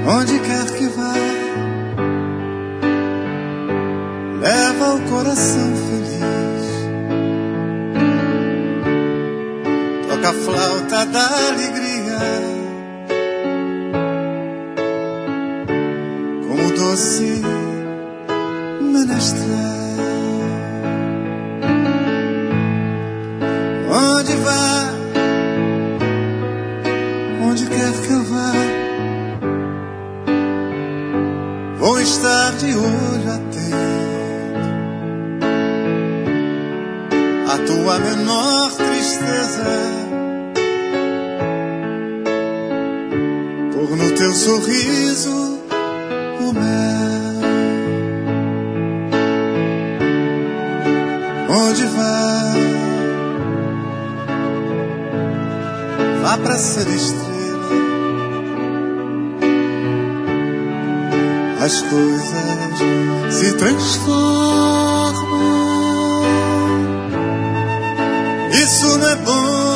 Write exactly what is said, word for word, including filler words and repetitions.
Onde quer que vá, leva o coração feliz. Toca a flauta da alegria, como doce menestrel. Onde vá, onde quer que eu vá, vou estar de olho atento à tua menor tristeza, por no teu sorriso o mel. Onde vá, vá pra ser estrela. As coisas se transformam. Isso não é bom.